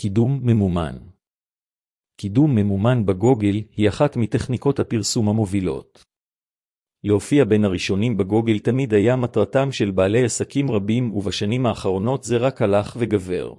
קידום ממומן. קידום ממומן בגוגל היא אחת מטכניקות הפרסום המובילות. להופיע בין הראשונים בגוגל תמיד היה מטרתם של בעלי עסקים רבים, ובשנים האחרונות זה רק הלך וגבר.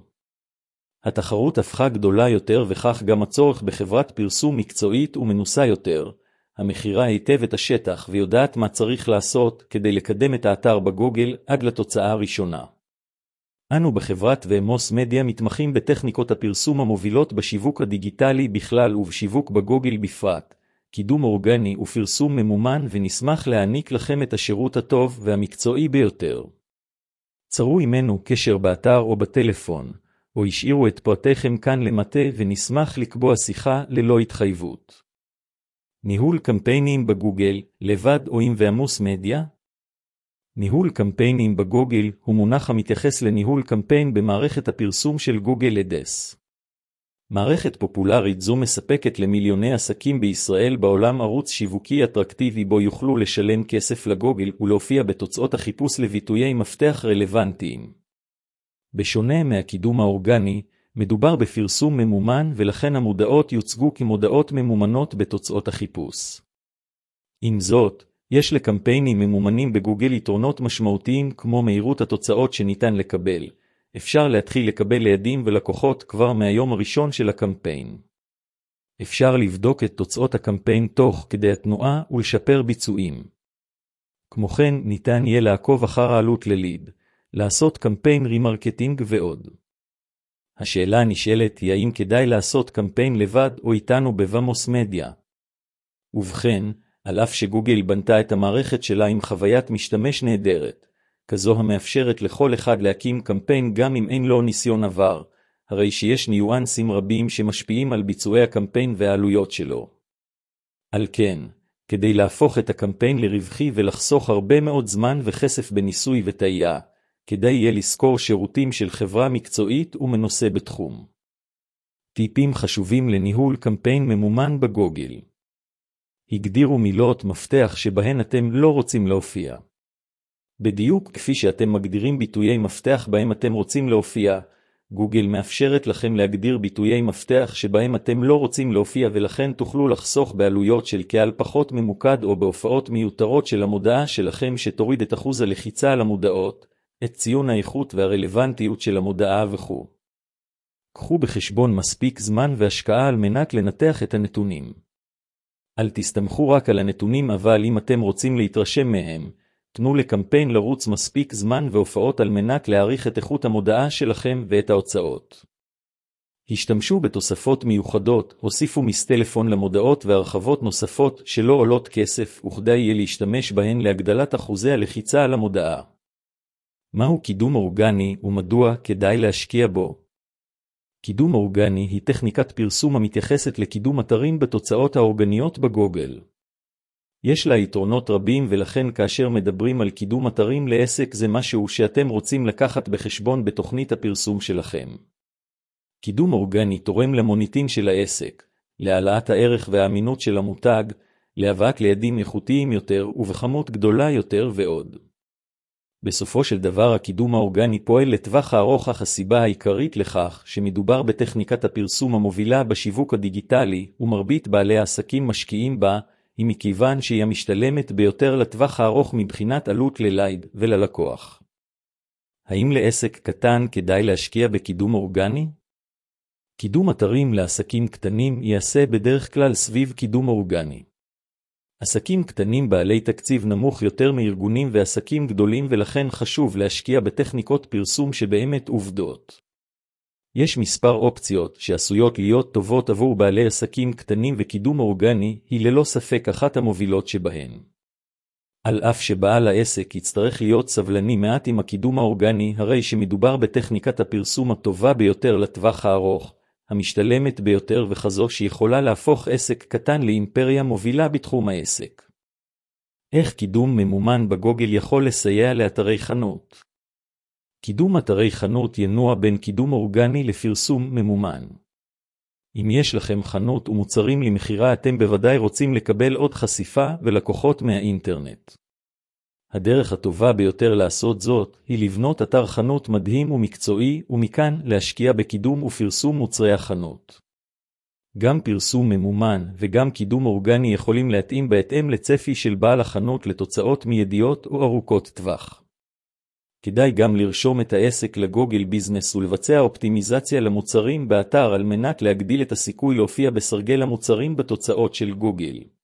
התחרות הפכה גדולה יותר, וכך גם הצורך בחברת פרסום מקצועית ומנוסה יותר, המכירה היטב את השטח ויודעת מה צריך לעשות כדי לקדם את האתר בגוגל עד לתוצאה הראשונה. אנו בחברת ואמוס מדיה מתמחים בטכניקות הפרסום המובילות בשיווק הדיגיטלי בכלל ובשיווק בגוגל בפרט, קידום אורגני ופרסום ממומן, ונשמח להעניק לכם את השירות הטוב והמקצועי ביותר. צרו עמנו קשר באתר או בטלפון, או השאירו את פרטיכם כאן למטה ונשמח לקבוע שיחה ללא התחייבות. ניהול קמפיינים בגוגל, לבד או עם ואמוס מדיה? ניהול קמפיינים בגוגל הוא מונח המתייחס לניהול קמפיין במערכת הפרסום של גוגל אדס. מערכת פופולרית זו מספקת למיליוני עסקים בישראל בעולם ערוץ שיווקי אטרקטיבי בו יוכלו לשלם כסף לגוגל ולהופיע בתוצאות החיפוש לביטויי מפתח רלוונטיים. בשונה מהקידום האורגני, מדובר בפרסום ממומן, ולכן המודעות יוצגו כמודעות ממומנות בתוצאות החיפוש. עם זאת, יש לקמפיינים ממומנים בגוגל יתרונות משמעותיים כמו מהירות התוצאות שניתן לקבל. אפשר להתחיל לקבל ליעדים ולקוחות כבר מהיום הראשון של הקמפיין. אפשר לבדוק את תוצאות הקמפיין תוך כדי התנועה ולשפר ביצועים. כמו כן, ניתן יהיה לעקוב אחר העלות לליד, לעשות קמפיין רימרקטינג ועוד. השאלה הנשאלת היא האם כדאי לעשות קמפיין לבד או איתנו בוואמוס מדיה. ובכן, על אף שגוגל בנתה את המערכת שלה עם חוויית משתמש נהדרת, כזו המאפשרת לכל אחד להקים קמפיין גם אם אין לו ניסיון עבר, הרי שיש ניואנסים רבים שמשפיעים על ביצועי הקמפיין והעלויות שלו. על כן, כדי להפוך את הקמפיין לרווחי ולחסוך הרבה מאוד זמן וכסף בניסוי וטעייה, כדאי יהיה לזכור שירותים של חברה מקצועית ומנוסה בתחום. טיפים חשובים לניהול קמפיין ממומן בגוגל. הגדירו מילות מפתח שבהן אתם לא רוצים להופיע. בדיוק כפי שאתם מגדירים ביטויי מפתח בהם אתם רוצים להופיע, גוגל מאפשרת לכם להגדיר ביטויי מפתח שבהם אתם לא רוצים להופיע, ולכן תוכלו לחסוך בעלויות של קהל פחות ממוקד או בהופעות מיותרות של המודעה שלכם שתוריד את אחוז הלחיצה על המודעות, את ציון האיכות והרלוונטיות של המודעה וכו'. קחו בחשבון מספיק זמן והשקעה על מנת לנתח את הנתונים. אל תסתמכו רק על הנתונים, אבל אם אתם רוצים להתרשם מהם, תנו לקמפיין לרוץ מספיק זמן והופעות על מנת להעריך את איכות המודעה שלכם ואת ההוצאות. השתמשו בתוספות מיוחדות, הוסיפו מסטלפון למודעות והרחבות נוספות שלא עולות כסף, וכדאי יהיה להשתמש בהן להגדלת אחוזי הלחיצה על המודעה. מהו קידום אורגני ומדוע כדאי להשקיע בו? קידום אורגני היא טכניקת פרסום המתייחסת לקידום אתרים בתוצאות האורגניות בגוגל. יש לה יתרונות רבים, ולכן כאשר מדברים על קידום אתרים לעסק זה משהו שאתם רוצים לקחת בחשבון בתוכנית הפרסום שלכם. קידום אורגני תורם למוניטין של העסק, להעלאת הערך והאמינות של המותג, להבאת ליעדים איכותיים יותר ובכמות גדולה יותר ועוד. בסופו של דבר הקידום האורגני פועל לטווח הארוך, אך הסיבה העיקרית לכך שמדובר בטכניקת הפרסום המובילה בשיווק הדיגיטלי ומרבית בעלי העסקים משקיעים בה, היא מכיוון שהיא המשתלמת ביותר לטווח הארוך מבחינת עלות ללייד וללקוח. האם לעסק קטן כדאי להשקיע בקידום אורגני? קידום אתרים לעסקים קטנים ייעשה בדרך כלל סביב קידום אורגני. עסקים קטנים בעלי תקציב נמוך יותר מארגונים ועסקים גדולים, ולכן חשוב להשקיע בטכניקות פרסום שבאמת עובדות. יש מספר אופציות שעשויות להיות טובות עבור בעלי עסקים קטנים, וקידום אורגני היא ללא ספק אחת המובילות שבהן. על אף שבעל העסק יצטרך להיות סבלני מעט עם הקידום האורגני, הרי שמדובר בטכניקת הפרסום הטובה ביותר לטווח הארוך, המשתלמת ביותר וכזו שיכולה להפוך עסק קטן לאימפריה מובילה בתחום העסק. איך קידום ממומן בגוגל יכול לסייע לאתרי חנות? קידום אתרי חנות ינוע בין קידום אורגני לפרסום ממומן. אם יש לכם חנות ומוצרים למכירה, אתם בוודאי רוצים לקבל עוד חשיפה ולקוחות מהאינטרנט. הדרך הטובה ביותר לעשות זאת היא לבנות אתר חנות מדהים ומקצועי, ומכאן להשקיע בקידום ופרסום מוצרי החנות. גם פרסום ממומן וגם קידום אורגני יכולים להתאים בהתאם לצפי של בעל החנות לתוצאות מיידיות או ארוכות טווח. כדאי גם לרשום את העסק לגוגל ביזנס ולבצע אופטימיזציה למוצרים באתר על מנת להגדיל את הסיכוי להופיע בסרגל המוצרים בתוצאות של גוגל.